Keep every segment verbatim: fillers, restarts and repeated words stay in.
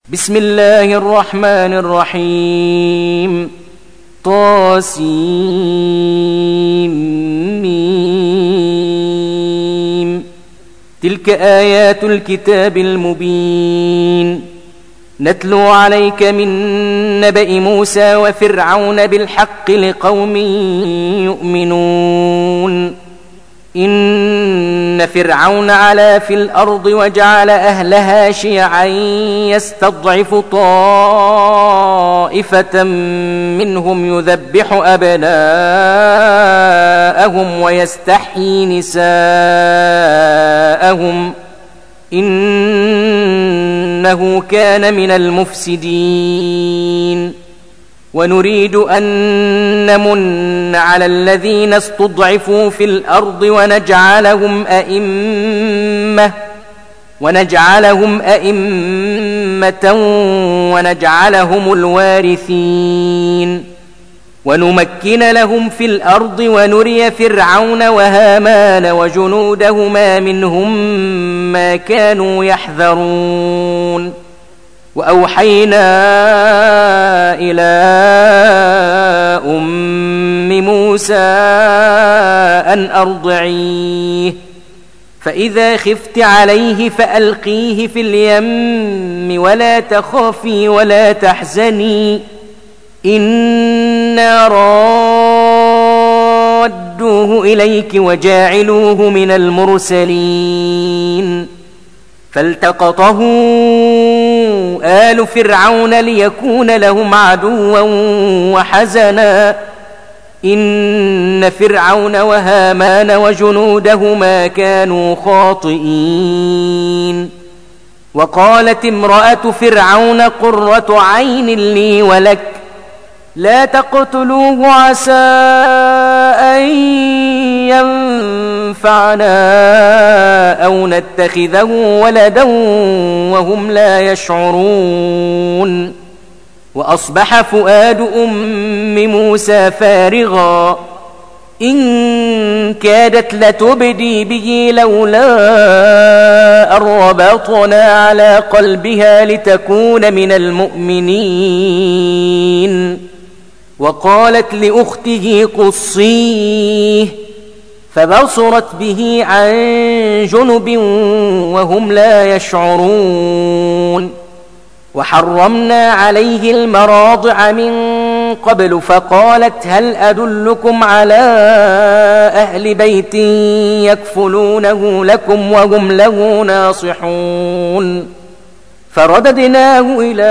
بسم الله الرحمن الرحيم. طاسيم. تلك آيات الكتاب المبين. نتلو عليك من نبأ موسى وفرعون بالحق لقوم يؤمنون. إن فرعون علا في الأرض وجعل أهلها شيعا يستضعف طائفة منهم يذبح أبناءهم ويستحيي نساءهم إنه كان من المفسدين. ونريد أن نمن على الذين استضعفوا في الأرض ونجعلهم أئمة ونجعلهم أئمة ونجعلهم الوارثين. ونمكن لهم في الأرض ونري فرعون وهامان وجنودهما منهم ما كانوا يحذرون. وأوحينا إلى أم موسى أن أرضعيه فإذا خفت عليه فألقيه في اليم ولا تخافي ولا تحزني إنا رادوه إليك وجاعلوه من المرسلين. فالتقطه آل فرعون ليكون لهم عدوا وحزنا إن فرعون وهامان وجنودهما كانوا خاطئين. وقالت امرأة فرعون قرة عين لي ولك لا تقتلوه عسى أن ينفعنا أو نتخذه ولدا وهم لا يشعرون. وأصبح فؤاد أم موسى فارغا إن كادت لتبدي به لولا أن ربطنا على قلبها لتكون من المؤمنين. وقالت لأخته قصيه فبصرت به عن جنب وهم لا يشعرون. وحرمنا عليه المراضع من قبل فقالت هل أدلكم على أهل بيت يكفلونه لكم وهم له ناصحون. فرددناه إلى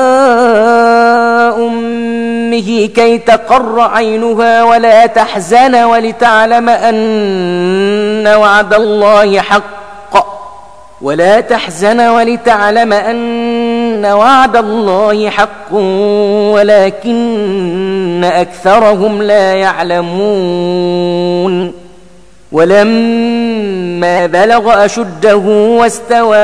أمه كي تقر عينها ولا تحزن ولتعلم أن وعد الله حق ولا تحزن ولتعلم أن وعد الله حق ولكن أكثرهم لا يعلمون. ولما بلغ أشده واستوى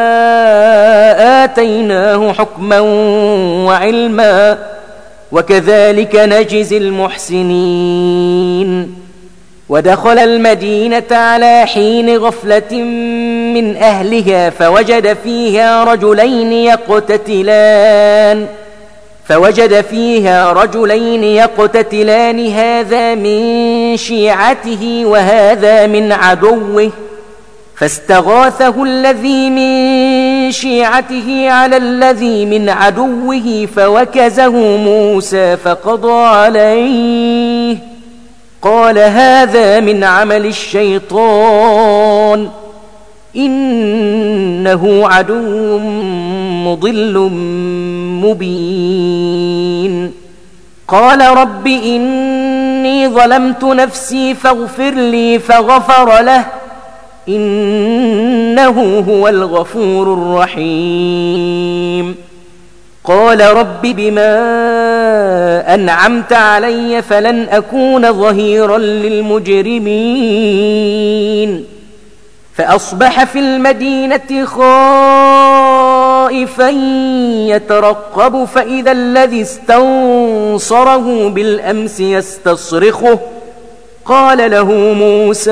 آتيناه حكما وعلما وكذلك نجزي المحسنين. ودخل المدينة على حين غفلة من أهلها فوجد فيها رجلين يقتتلان فوجد فيها رجلين يقتتلان هذا من شيعته وهذا من عدوه فاستغاثه الذي من شيعته على الذي من عدوه فوكزه موسى فقضى عليه قال هذا من عمل الشيطان إنه عدو مضل مبين. قال رب إني ظلمت نفسي فاغفر لي فغفر له إنه هو الغفور الرحيم. قال رب بما أنعمت علي فلن أكون ظهيرا للمجرمين. فأصبح في المدينة خائفا يترقب فإذا الذي استنصره بالأمس يستصرخه قال له موسى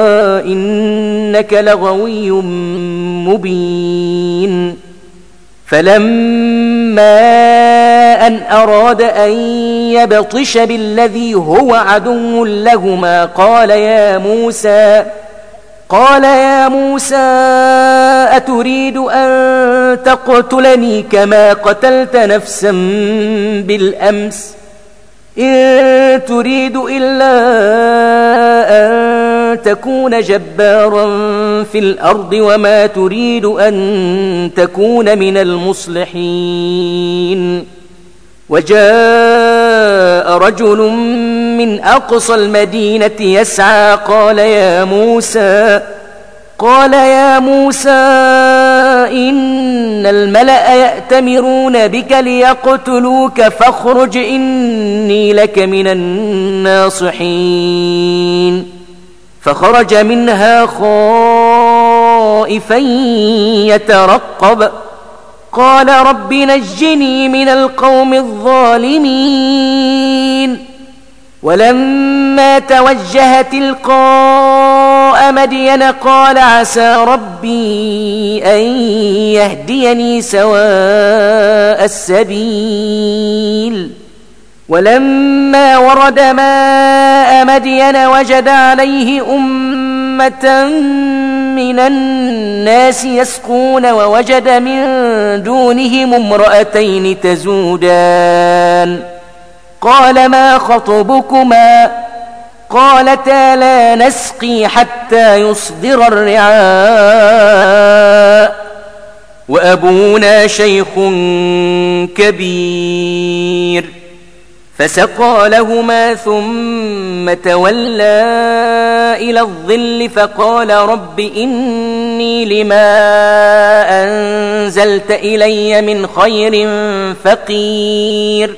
إنك لغوي مبين. فلما أن أراد أن يبطش بالذي هو عدو لهما قال يا موسى قال يا موسى أتريد أن تقتلني كما قتلت نفسا بالأمس إن تريد إلا أن تكون جبارا في الأرض وما تريد أن تكون من المصلحين وجاء رجل من أقصى المدينة يسعى قال يا موسى قال يا موسى إن الملأ يأتمرون بك ليقتلوك فاخرج إني لك من الناصحين فخرج منها خائفا يترقب قال رب نجني من القوم الظالمين ولما توجه تلقاء مدين قال عسى ربي أن يهديني سواء السبيل ولما ورد ماء مدين وجد عليه أمة من الناس يسقون ووجد من دونهم امرأتين تزودان قال ما خطبكما قالتا لا نسقي حتى يصدر الرعاء وأبونا شيخ كبير فسقى لهما ثم تولى إلى الظل فقال رب إني لما أنزلت إلي من خير فقير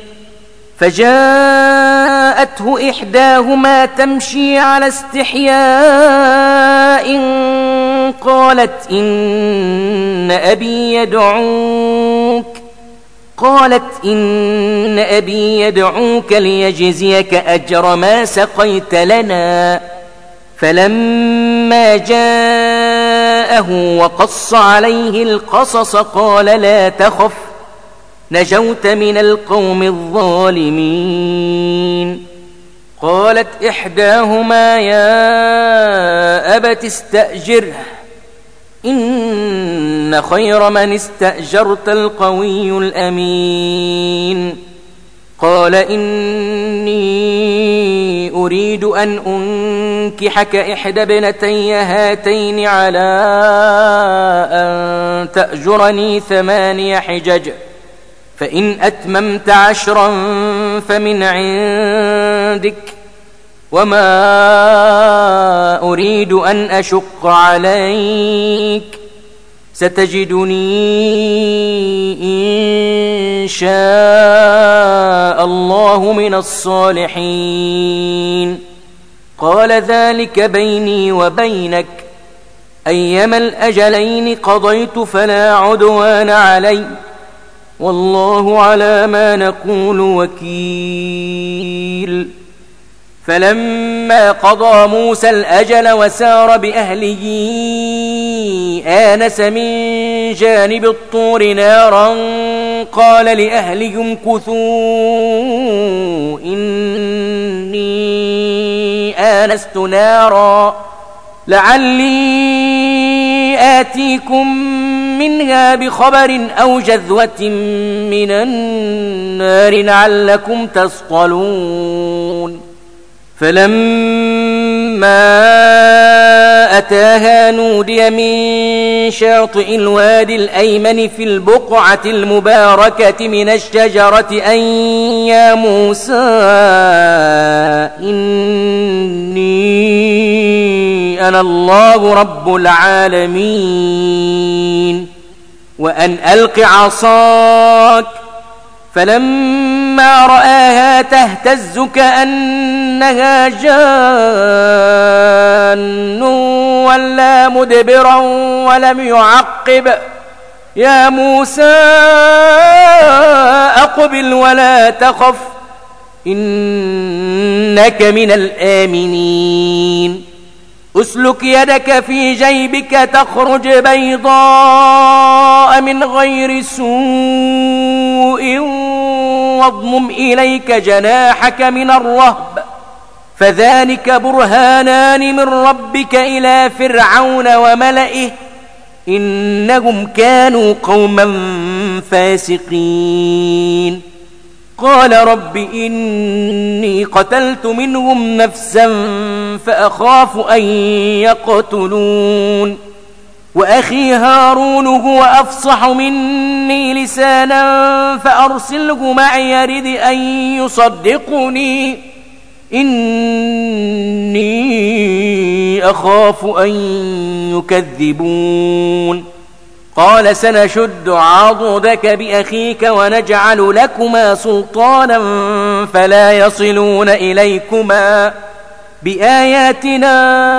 فجاءته إحداهما تمشي على استحياء قالت إن أبي يدعوك قالت إن أبي يدعوك ليجزيك أجر ما سقيت لنا فلما جاءه وقص عليه القصص قال لا تخف نجوت من القوم الظالمين قالت إحداهما يا أبت استأجره إن خير من استأجرت القوي الأمين قال إني أريد أن أنكحك إحدى ابنتي هاتين على أن تأجرني ثماني حجج فإن أتممت عشرا فمن عندك وما أريد أن أشق عليك ستجدني إن شاء الله من الصالحين قال ذلك بيني وبينك أيما الأجلين قضيت فلا عدوان علي والله على ما نقول وكيل فلما قضى موسى الأجل وسار بأهله آنس من جانب الطور نارا قال لأهلهم امكثوا إني آنست نارا لعلي آتيكم منها بخبر أو جذوة من النار لعلكم تصطلون فلما أتاها نودي من شاطئ الوادي الأيمن في البقعة المباركة من الشجرة أن يا موسى إني أنا الله رب العالمين وأن ألق عصاك فلما رآها تهتز كأنها جان ولا مدبرا ولم يعقب يا موسى أقبل ولا تخف إنك من الآمنين أسلك يدك في جيبك تخرج بيضاء من غير سوء واضمم إليك جناحك من الرهب فذلك برهانان من ربك إلى فرعون وملئه إنهم كانوا قوما فاسقين قال رب إني قتلت منهم نفسا فأخاف أن يقتلون وأخي هارون هو أفصح مني لسانا فأرسله معي يرد أن يصدقني إني أخاف أن يكذبون قال سنشد عضدك بأخيك ونجعل لكما سلطانا فلا يصلون إليكما بآياتنا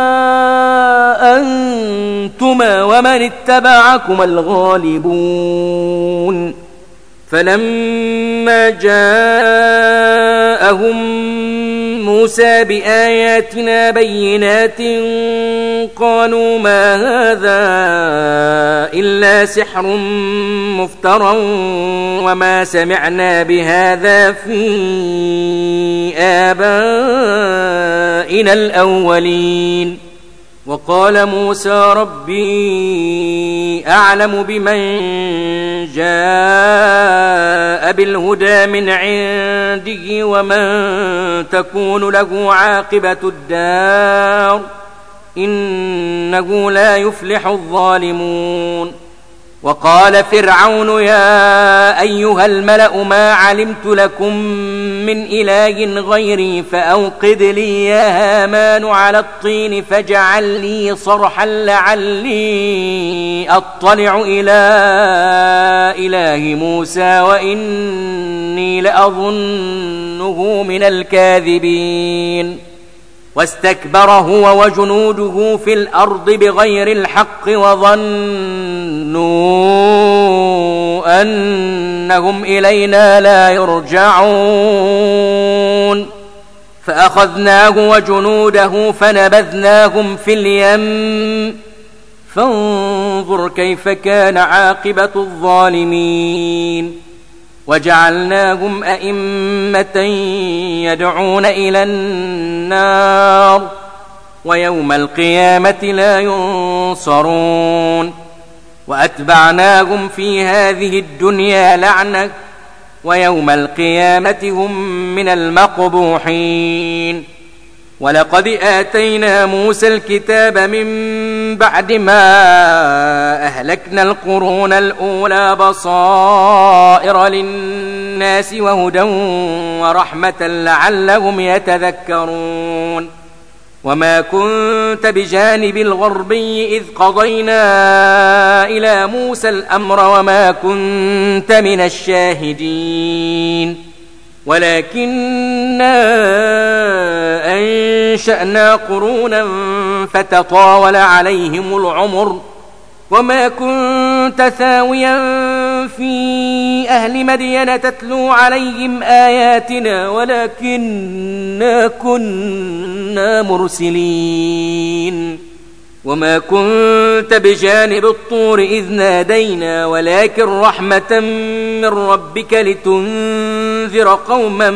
أنتما ومن اتبعكما الغالبون فلما جاءهم موسى بآياتنا بينات قالوا ما هذا إلا سحر مفترى وما سمعنا بهذا في آبائنا الأولين وقال موسى ربي أعلم بمن جاء بالهدى من عنده ومن تكون له عاقبة الدار إنه لا يفلح الظالمون وقال فرعون يا أيها الملأ ما علمت لكم من إله غيري فأوقد لي يا هامان على الطين فاجعل لي صرحا لعلي أطلع إلى إله موسى وإني لأظنه من الكاذبين واستكبر هو وجنوده في الأرض بغير الحق وظنوا أنهم إلينا لا يرجعون فأخذناه وجنوده فنبذناهم في اليم فانظر كيف كان عاقبة الظالمين وجعلناهم أئمة يدعون إلى النار ويوم القيامة لا ينصرون وأتبعناهم في هذه الدنيا لعنة ويوم القيامة هم من المقبوحين ولقد آتينا موسى الكتاب من بعد ما أهلكنا القرون الأولى بصائر للناس وهدى ورحمة لعلهم يتذكرون وما كنت بجانب الغربي إذ قضينا إلى موسى الأمر وما كنت من الشاهدين ولكننا أنشأنا قرونا فتطاول عليهم العمر وما كنت ثاويا في أهل مدين تتلو عليهم آياتنا ولكننا كنا مرسلين وما كنت بجانب الطور إذ نادينا ولكن رحمة من ربك لتنذر قوما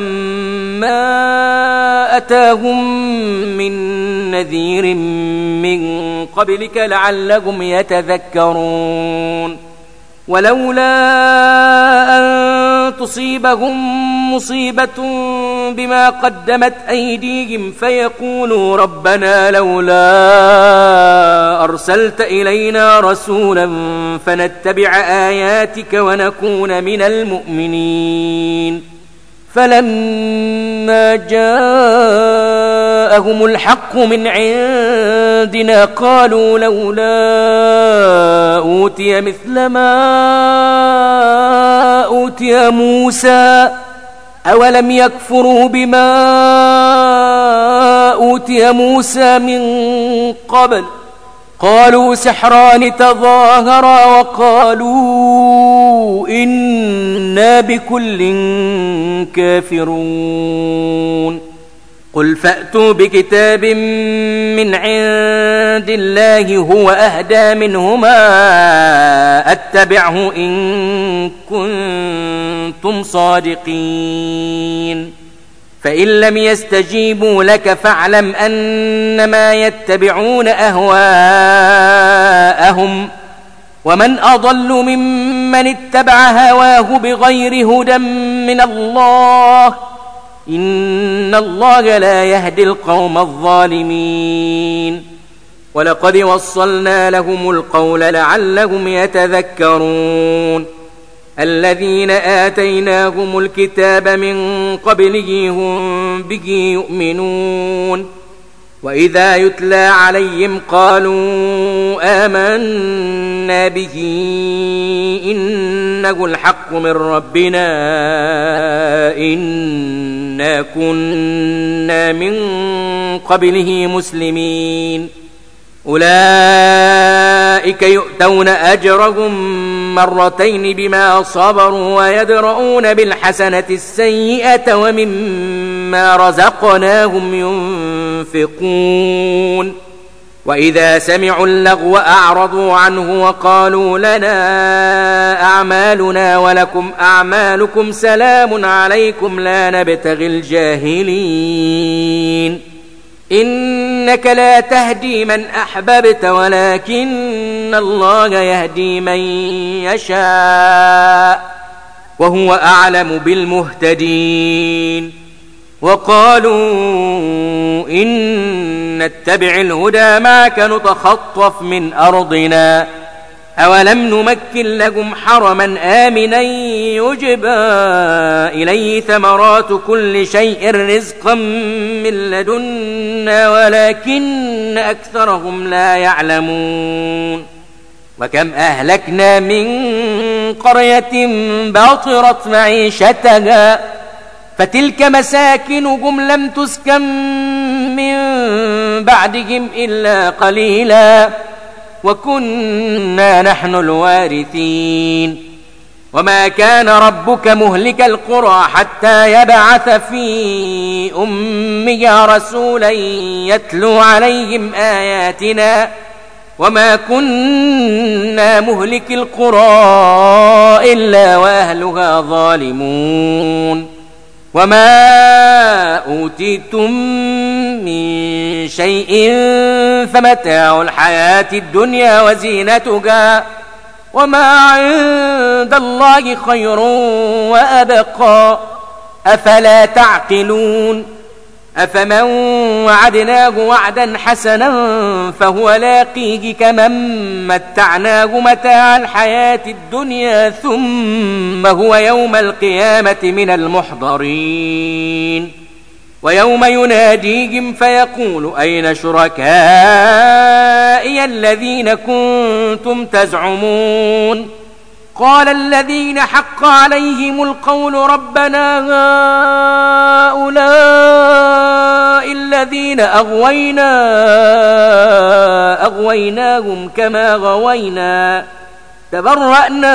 ما أتاهم من نذير من قبلك لعلهم يتذكرون ولولا أن تصيبهم مصيبة بما قدمت أيديهم فيقولوا ربنا لولا أرسلت إلينا رسولا فنتبع آياتك ونكون من المؤمنين فلما جاءهم الحق من عندنا قالوا لولا أوتي مثل ما أوتي موسى أولم يكفروا بما أوتي موسى من قبل قالوا سحران تظاهرا وقالوا إنا بكل كافرون قل فأتوا بكتاب من عند الله هو أهدى منهما أتبعه إن كنتم صادقين فإن لم يستجيبوا لك فاعلم أنما يتبعون أهواءهم ومن أضل ممن اتبع هواه بغير هدى من الله إن الله لا يهدي القوم الظالمين ولقد وصلنا لهم القول لعلهم يتذكرون الذين آتيناهم الكتاب من قبله هم به يؤمنون وإذا يتلى عليهم قالوا آمنا به إنه الحق من ربنا إنا كنا من قبله مسلمين أولئك يؤتون أجرهم مرتين بما صبروا ويدرؤون بالحسنة السيئة ومما رزقناهم ينفقون وإذا سمعوا اللغو أعرضوا عنه وقالوا لنا أعمالنا ولكم أعمالكم سلام عليكم لا نبتغي الجاهلين إنك لا تهدي من أحببت ولكن الله يهدي من يشاء وهو أعلم بالمهتدين وقالوا إن نتبع الهدى معك نتخطف من أرضنا أولم نمكن لهم حرما آمنا يجبى إليه ثمرات كل شيء رزقا من لدنا ولكن أكثرهم لا يعلمون وكم أهلكنا من قرية بطرت معيشتها فتلك مساكنهم لم تسكن من بعدهم إلا قليلا وكنا نحن الوارثين وما كان ربك مهلك القرى حتى يبعث في أمها رسولا يتلو عليهم آياتنا وما كنا مهلك القرى إلا وأهلها ظالمون وما أوتيتم من شيء فمتاع الحياة الدنيا وزينتها وما عند الله خير وأبقى أفلا تعقلون أفمن وعدناه وعدا حسنا فهو لاقيه كمن متعناه متاع الحياة الدنيا ثم هو يوم القيامة من المحضرين ويوم يناديهم فيقول أين شركائي الذين كنتم تزعمون قال الذين حق عليهم القول ربنا هؤلاء الذين أغوينا أغويناهم كما غوينا تبرأنا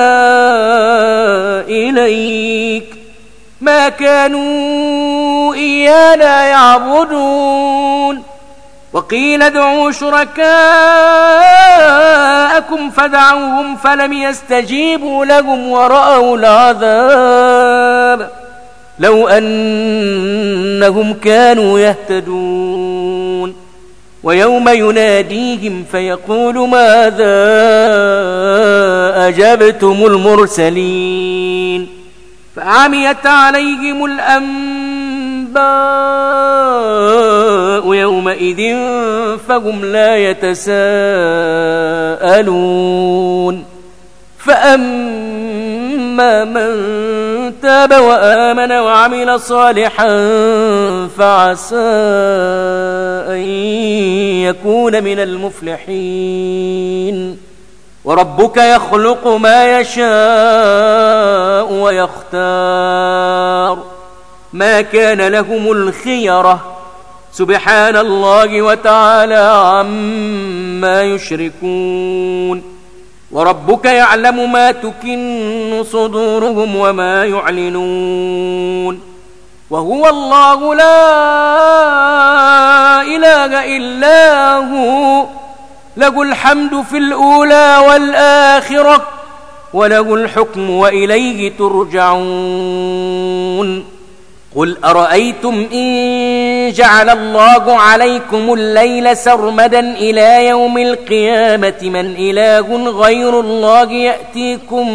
إليك ما كانوا إيانا يعبدون وقيل ادعوا شركاءكم فدعوهم فلم يستجيبوا لهم ورأوا العذاب لو أنهم كانوا يهتدون ويوم يناديهم فيقول ماذا أجبتم المرسلين فعميت عليهم الأنباء يومئذ فهم لا يتساءلون فأما من تاب وآمن وعمل صالحا فعسى أن يكون من المفلحين وربك يخلق ما يشاء ويختار ما كان لهم الخيرة سبحان الله وتعالى عما يشركون وربك يعلم ما تكن صدورهم وما يعلنون وهو الله لا إله إلا هو، له الحمد في الأولى والآخرة، وله الحكم وإليه ترجعون. قل أرأيتم إن جعل الله عليكم الليل سرمدا إلى يوم القيامة من إله غير الله يأتيكم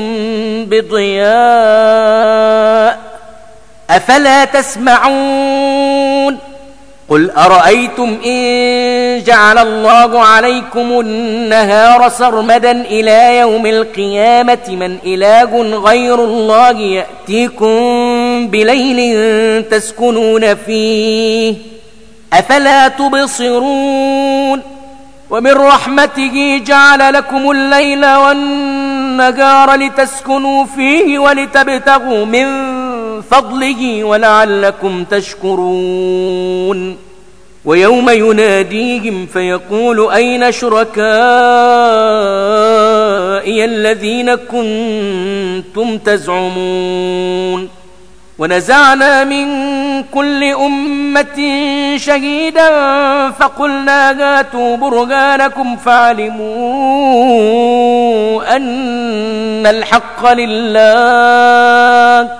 بضياء أفلا تسمعون. قل أرأيتم إن جعل الله عليكم النهار سرمدا إلى يوم القيامة من إله غير الله يأتيكم بليل تسكنون فيه أفلا تبصرون. ومن رحمته جعل لكم الليل والنهار لتسكنوا فيه ولتبتغوا من فضله ولعلكم تشكرون. ويوم يناديهم فيقول أين شركائي الذين كنتم تزعمون. ونزعنا من كل أمة شهيدا فقلنا هاتوا برهانكم فعلموا أن الحق لله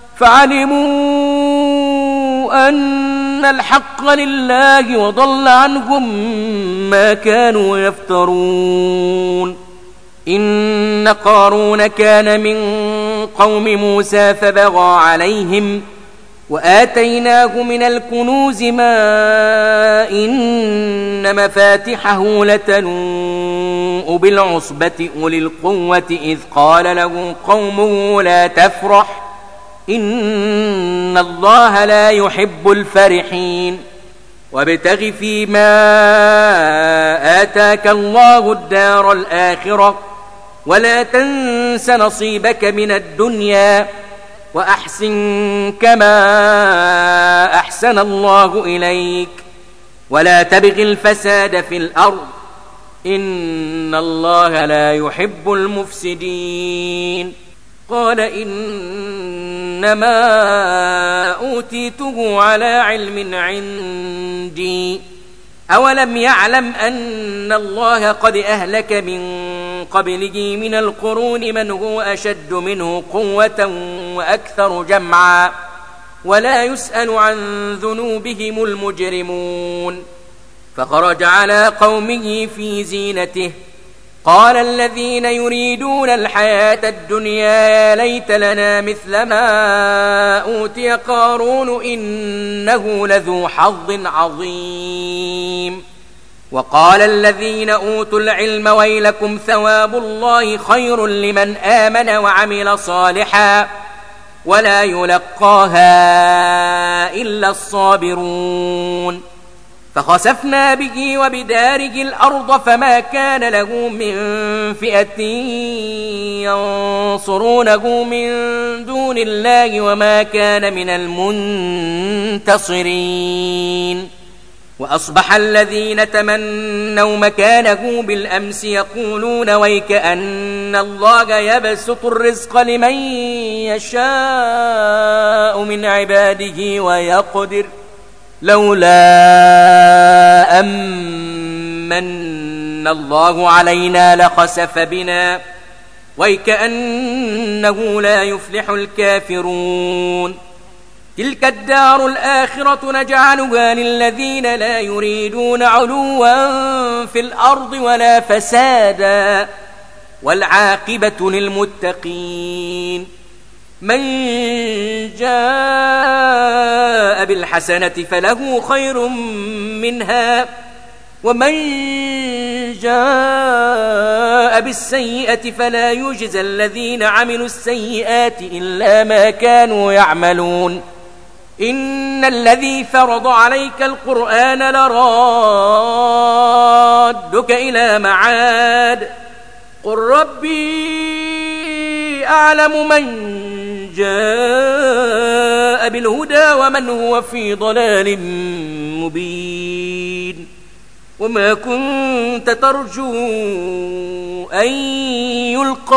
فعلموا أن الحق لله وضل عنهم ما كانوا يفترون. إن قارون كان من قوم موسى فبغى عليهم وآتيناه من الكنوز ما إن مفاتحه لتنوء بالعصبة أولي القوة إذ قال له قومه لا تفرح إن الله لا يحب الفرحين. وابتغ فيما آتاك الله الدار الآخرة ولا تنس نصيبك من الدنيا وأحسن كما أحسن الله إليك ولا تبغ الفساد في الأرض إن الله لا يحب المفسدين. قال إنما أوتيته على علم عندي أولم يعلم أن الله قد أهلك من قبله من القرون من هو أشد منه قوة وأكثر جمعا ولا يسأل عن ذنوبهم المجرمون. فخرج على قومه في زينته قال الذين يريدون الحياة الدنيا يا ليت لنا مثل ما أوتي قارون إنه لذو حظ عظيم. وقال الذين أوتوا العلم ويلكم ثواب الله خير لمن آمن وعمل صالحا ولا يلقاها إلا الصابرون. فخسفنا به وبداره الأرض فما كان له من فئة ينصرونه من دون الله وما كان من المنتصرين. وأصبح الذين تمنوا مكانه بالأمس يقولون ويكأن الله يبسط الرزق لمن يشاء من عباده ويقدر لولا أمن الله علينا لخسف بنا ويكأنه لا يفلح الكافرون. تلك الدار الآخرة نجعلها للذين لا يريدون علوا في الأرض ولا فسادا والعاقبة للمتقين. من جاء بالحسنة فله خير منها ومن جاء بالسيئة فلا يجزى الذين عملوا السيئات إلا ما كانوا يعملون. إن الذي فرض عليك القرآن لرادك إلى معاد قل ربي أعلم من جاء بالهدى ومن هو في ضلال مبين. وما كنت ترجو أن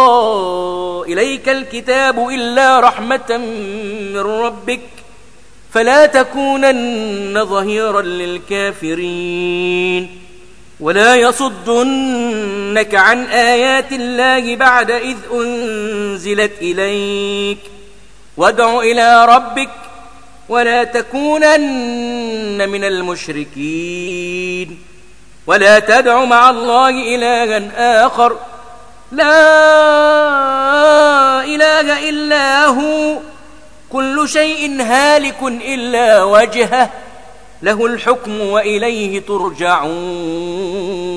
يلقى إليك الكتاب إلا رحمة من ربك فلا تكونن ظهيرا للكافرين ولا يصدنك عن آيات الله بعد إذ أنزلت إليك وادع إلى ربك ولا تكونن من المشركين ولا تدع مع الله إلها آخر لا إله إلا هو كل شيء هالك إلا وجهه له الحكم وإليه ترجعون.